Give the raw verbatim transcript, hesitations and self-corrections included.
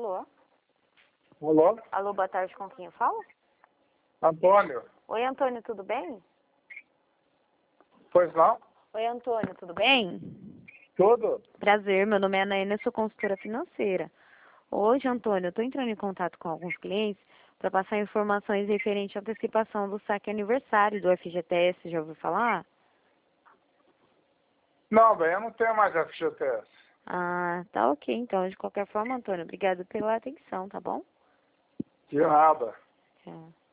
Alô? Alô? Alô, boa tarde, com quem eu falo? Antônio? Oi, Antônio, tudo bem? Pois não? Oi, Antônio, tudo bem? Tudo? Prazer, meu nome é Anaína, eu sou consultora financeira. Hoje, Antônio, eu estou entrando em contato com alguns clientes para passar informações referentes à antecipação do saque aniversário do F G T S, já ouviu falar? Não, bem, eu não tenho mais F G T S. Ah, tá ok, então, de qualquer forma, Antônio, obrigado pela atenção, tá bom? De nada. Tchau.